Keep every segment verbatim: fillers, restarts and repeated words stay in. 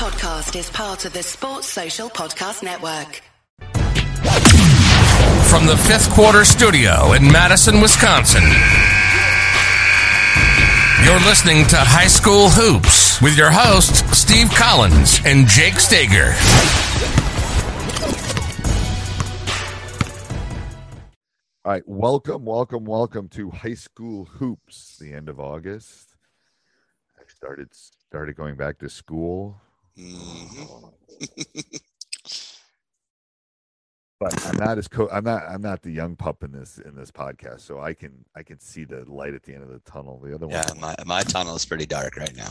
podcast is part of the Sports Social Podcast Network. From the Fifth Quarter Studio in Madison, Wisconsin, you're listening to High School Hoops with your hosts, Steve Collins and Jake Stager. All right, welcome, welcome, welcome to High School Hoops. The end of August. I started started going back to school. Mm-hmm. But I'm not as co- I'm not I'm not the young pup in this in this podcast, so I can I can see the light at the end of the tunnel. The other yeah, one, my my tunnel is pretty dark right now.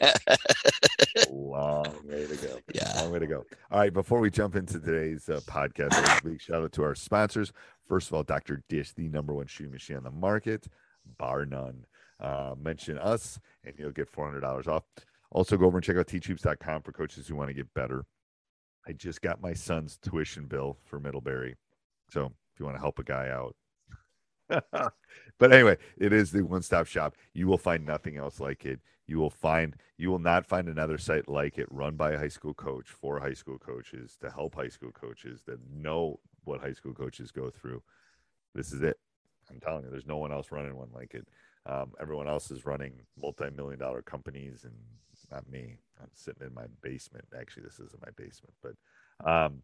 long way to go. Yeah, long way to go. All right, before we jump into today's uh, podcast, a big shout out to our sponsors. First of all, Doctor Dish, the number one shooting machine on the market, bar none. Uh, mention us, and you'll get four hundred dollars off. Also, go over and check out teach hoops dot com for coaches who want to get better. I just got my son's tuition bill for Middlebury. So if you want to help a guy out. But anyway, it is the one-stop shop. You will find nothing else like it. You will find, you will not find another site like it run by a high school coach for high school coaches to help high school coaches that know what high school coaches go through. This is it. I'm telling you, there's no one else running one like it. Um, everyone else is running multi-million dollar companies, and not me. I'm sitting in my basement. Actually, this isn't my basement, but um,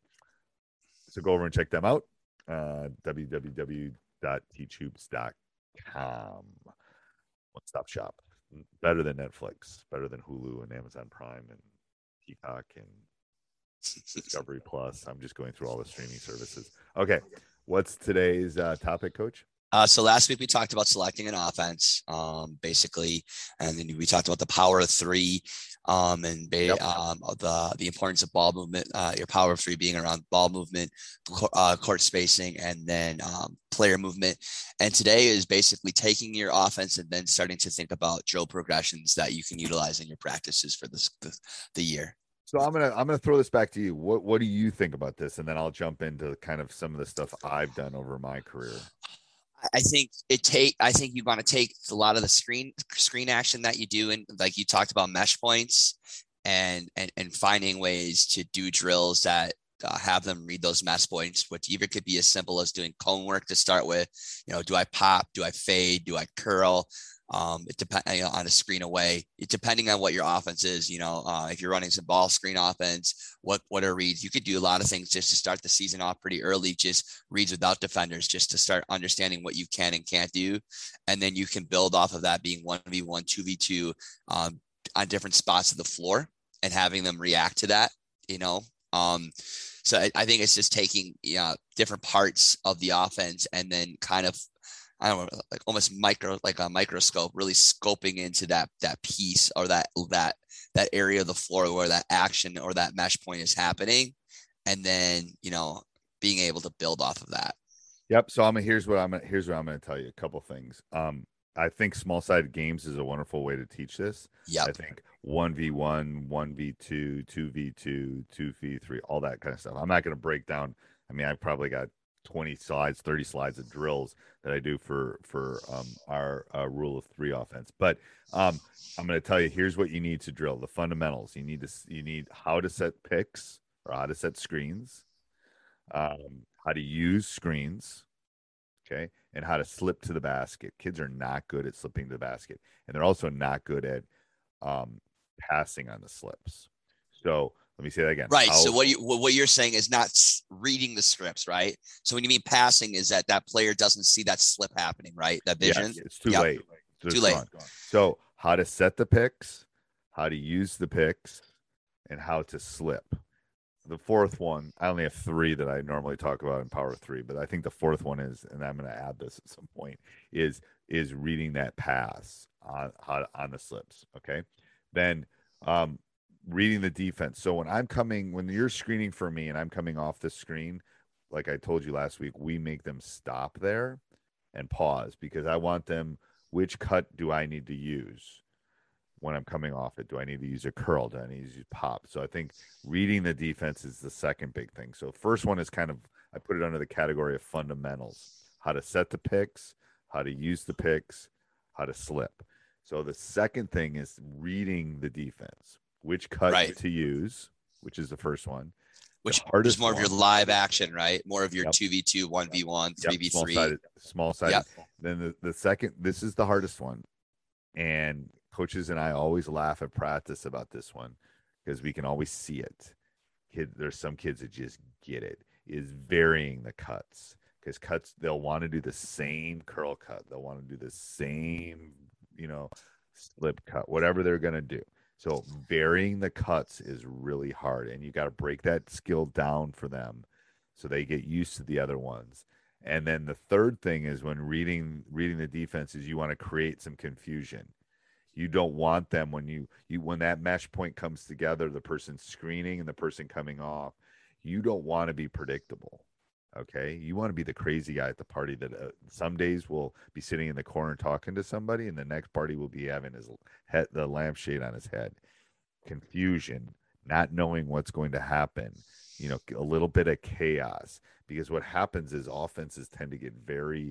so go over and check them out. Uh, w w w dot teach hoops dot com. One-stop shop. Better than Netflix. Better than Hulu and Amazon Prime and Peacock and Discovery Plus. I'm just going through all the streaming services. Okay, what's today's uh, topic, Coach? Uh, so last week we talked about selecting an offense, um, basically, and then we talked about the power of three, um, and ba- Yep. um, the the importance of ball movement. Uh, your power of three being around ball movement, co- uh, court spacing, and then um, player movement. And today is basically taking your offense and then starting to think about drill progressions that you can utilize in your practices for this the, the year. So I'm gonna I'm gonna throw this back to you. What what do you think about this? And then I'll jump into kind of some of the stuff I've done over my career. I think it take. I think you want to take a lot of the screen screen action that you do, and like you talked about mesh points, and and and finding ways to do drills that uh, have them read those mesh points, which even could be as simple as doing cone work to start with. You know, do I pop? Do I fade? Do I curl? Um, it depends, you know, on a screen away. It depending on what your offense is. You know, uh, if you're running some ball screen offense, what what are reads? You could do a lot of things just to start the season off pretty early. Just reads without defenders, just to start understanding what you can and can't do, and then you can build off of that, being one v one, two v two, um, on different spots of the floor, and having them react to that. You know, um, so I, I think it's just taking you know, different parts of the offense and then kind of, I don't know, like almost micro, like a microscope, really scoping into that that piece or that that that area of the floor where that action or that mesh point is happening, and then you know being able to build off of that. Yep. So I'm gonna, here's what I'm gonna, here's what I'm going to tell you. A couple things. Um, I think small sided games is a wonderful way to teach this. Yeah. I think one v one, one v two, two v two, two v three, all that kind of stuff. I'm not going to break down. I mean, I've probably got twenty slides, thirty slides of drills that I do for for um, our uh, rule of three offense. But um, I'm going to tell you, here's what you need to drill: the fundamentals. You need to you need how to set picks or how to set screens, um, how to use screens, okay, and how to slip to the basket. Kids are not good at slipping to the basket, and they're also not good at um, passing on the slips. So let me say that again. Right. How, so what you what you're saying is not reading the scripts, right? So when you mean passing, is that that player doesn't see that slip happening, right? That vision. Yes, it's too Yep. late. So Too it's late. gone. So how to set the picks, how to use the picks, and how to slip. The fourth one, I only have three that I normally talk about in Power Three, but I think the fourth one is, and I'm going to add this at some point, is is reading that pass on on, on the slips. Okay, then um, reading the defense. So when I'm coming, when you're screening for me, and I'm coming off the screen, like I told you last week, we make them stop there and pause because I want them. Which cut do I need to use when I'm coming off it? Do I need to use a curl? Do I need to use pop? So I think reading the defense is the second big thing. So first one is kind of, I put it under the category of fundamentals: how to set the picks, how to use the picks, how to slip. So the second thing is reading the defense. which cut Right. to use, which is the first one. Which The hardest is more of your one- live action, right? More of your Yep. two v two, one v one, three v small three. sided, small sided. Yep. Then the, the second, this is the hardest one. And coaches and I always laugh at practice about this one because we can always see it. Kid, there's some kids that just get it, is varying the cuts. Because cuts, they'll want to do the same curl cut. They'll want to do the same, you know, slip cut, whatever they're going to do. So varying the cuts is really hard. And you got to break that skill down for them so they get used to the other ones. And then the third thing is when reading reading the defenses, you want to create some confusion. You don't want them when you, you when that mesh point comes together, the person screening and the person coming off, you don't want to be predictable. Okay, you want to be the crazy guy at the party that uh, some days will be sitting in the corner talking to somebody, and the next party will be having his head, the lampshade on his head. Confusion, not knowing what's going to happen, you know, a little bit of chaos. Because what happens is offenses tend to get very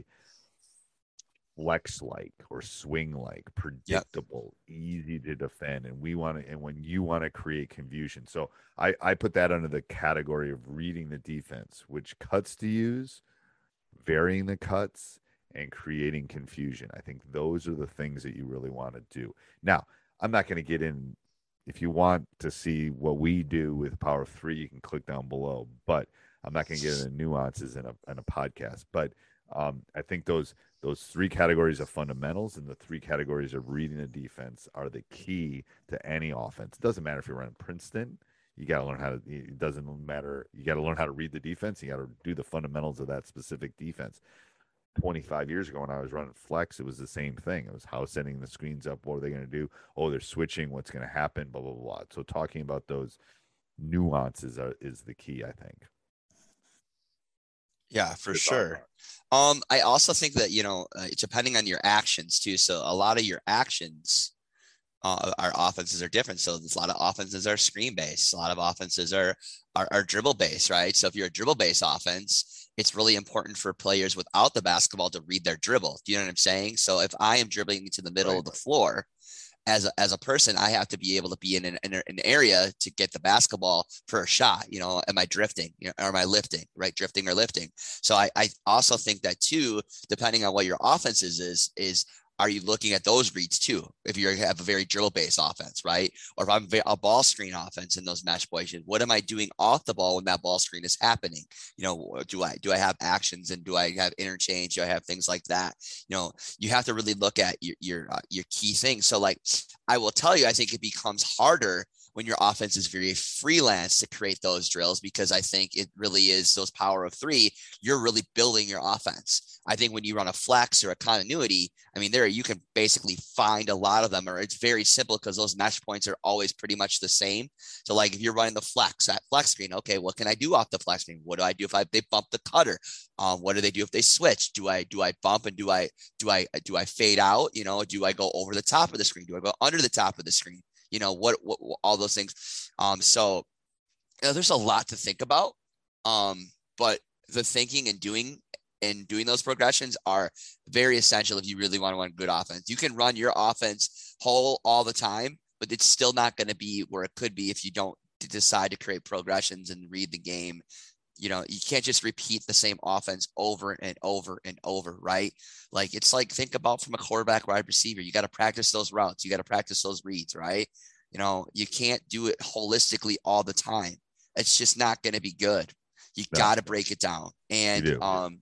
flex-like or swing-like, predictable, yep. easy to defend, and we want to. And when you want to create confusion, so I I put that under the category of reading the defense, which cuts to use, varying the cuts, and creating confusion. I think those are the things that you really want to do. Now, I'm not going to get in. If you want to see what we do with Power of Three, you can click down below. But I'm not going to get into nuances in a in a podcast. But um, I think those those three categories of fundamentals and the three categories of reading the defense are the key to any offense. It doesn't matter if you're running Princeton. You got to learn how to. It doesn't matter. You got to learn how to read the defense. You got to do the fundamentals of that specific defense. twenty-five years ago when I was running flex, it was the same thing. It was how setting the screens up. What are they going to do? Oh, they're switching. What's going to happen? Blah, blah, blah. So talking about those nuances are, is the key, I think. Yeah, for sure. Um, I also think that, you know, uh, depending on your actions too. So a lot of your actions, uh, our offenses are different. So there's a lot of offenses are screen based. A lot of offenses are, are, are dribble based, right? So if you're a dribble based offense, it's really important for players without the basketball to read their dribble. Do you know what I'm saying? So if I am dribbling into the middle right. of the floor, as a, as a person, I have to be able to be in an, in an area to get the basketball for a shot. You know, am I drifting, you know, or am I lifting, right? Drifting or lifting. So I, I also think that too, depending on what your offense is, is, is are you looking at those reads too? If you have a very drill based offense, right? Or if I'm a ball screen offense in those match positions, what am I doing off the ball when that ball screen is happening? You know, do I, do I have actions and do I have interchange? Do I have things like that? You know, you have to really look at your, your, uh, your key things. So like, I will tell you, I think it becomes harder when your offense is very freelance to create those drills, because I think it really is those power of three. You're really building your offense. I think when you run a flex or a continuity, I mean, there you can basically find a lot of them, or it's very simple because those match points are always pretty much the same. So like if you're running the flex at flex screen, okay, what can I do off the flex screen? What do I do if I they bump the cutter? Um, what do they do if they switch? Do I do I bump and do I do I do I fade out? You know, do I go over the top of the screen? Do I go under the top of the screen? You know, what, what, what all those things. Um, so you know, there's a lot to think about. Um, but the thinking and doing and doing those progressions are very essential if you really want to run good offense. You can run your offense whole all the time, but it's still not going to be where it could be if you don't decide to create progressions and read the game. You know, you can't just repeat the same offense over and over and over, right? Like, it's like, think about from a quarterback, wide receiver, you got to practice those routes. You got to practice those reads, right? You know, you can't do it holistically all the time. It's just not going to be good. You No. got to break it down. And, um,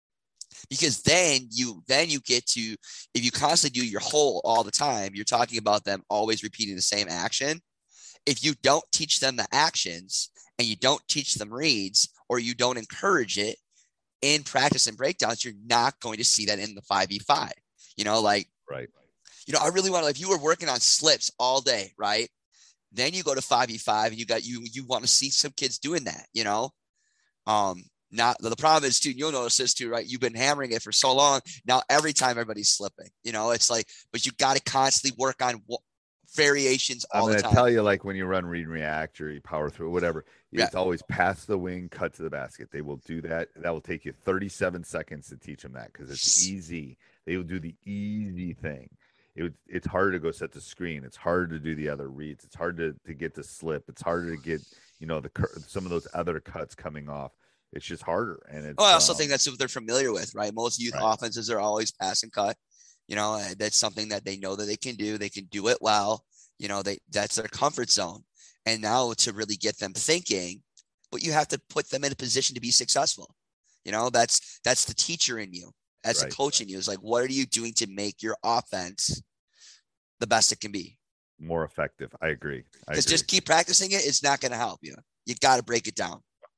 because then you, then you get to, if you constantly do your whole all the time, you're talking about them always repeating the same action. If you don't teach them the actions and you don't teach them reads, or you don't encourage it in practice and breakdowns, you're not going to see that in the five v five. You know, like, right. You know, I really want to, if you were working on slips all day, right? Then you go to five v five and you got, you, you want to see some kids doing that, you know? Um, not the problem is too, you'll notice this too, right? You've been hammering it for so long. Now, every time everybody's slipping, you know, it's like, but you got to constantly work on what, variations all I'm the gonna time. tell you, like when you run read and react or you power through whatever, Yeah. it's always pass the wing, cut to the basket. They will do that. That will take you thirty-seven seconds to teach them that because it's easy. They will do the easy thing. it was, it's harder to go set the screen. It's harder to do the other reads. It's hard to, to get the slip. It's harder to get, you know, the some of those other cuts coming off. It's just harder. And it's, well, I also um, think that's what they're familiar with, right? Most youth right. offenses are always pass and cut. You know, that's something that they know that they can do. They can do it well. You know, they that's their comfort zone. And now to really get them thinking, but you have to put them in a position to be successful. You know, that's that's the teacher in you. That's right. the coach in you. Is like, what are you doing to make your offense the best it can be? More effective. I agree. Because just keep practicing it. It's not going to help you. You got to break it down.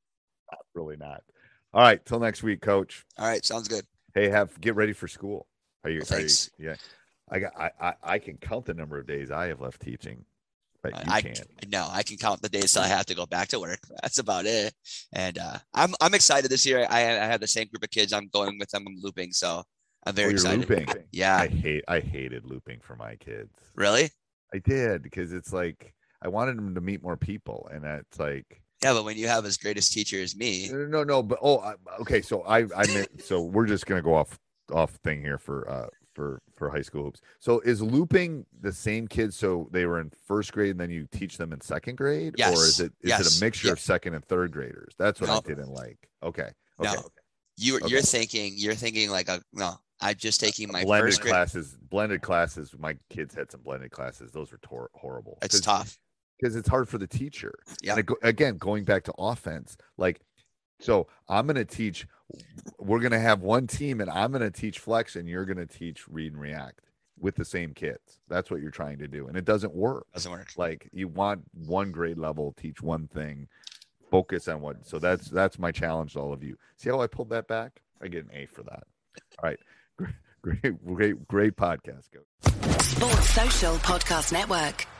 Really not. All right. Till next week, Coach. All right. Sounds good. Hey, have get ready for school. Are you? Well, thanks. Are you yeah. I got. I, I I can count the number of days I have left teaching. But you I can't. No, I can count the days till I have to go back to work. That's about it. And uh, I'm I'm excited this year. I I have the same group of kids. I'm going with them. I'm looping, so I'm very oh, you're excited. Looping. Yeah. I hate. I hated looping for my kids. Really? I did because it's like I wanted them to meet more people, and that's like. Yeah, but when you have as great a teacher as me. No, no, but oh, I, okay. So I I meant so we're just gonna go off off thing here for uh. for for high school hoops. So is looping the same kids so they were in first grade and then you teach them in second grade? Yes. Or is it is yes. it a mixture yeah. of second and third graders? That's what no. I didn't like. Okay. Okay. No. You okay. you're thinking you're thinking like a no, I'm just taking my blended first grade. classes, blended classes. My kids had some blended classes. Those were tor- horrible. It's tough. Because it's hard for the teacher. Yeah. And again, going back to offense, like so I'm going to teach, we're going to have one team and I'm going to teach flex and you're going to teach read and react with the same kids. That's what you're trying to do. And it doesn't work. Doesn't work. Like you want one grade level, teach one thing, focus on one. So that's, that's my challenge to all of you. See how I pulled that back? I get an A for that. All right. Great, great, great podcast. Go. Sports Social Podcast Network.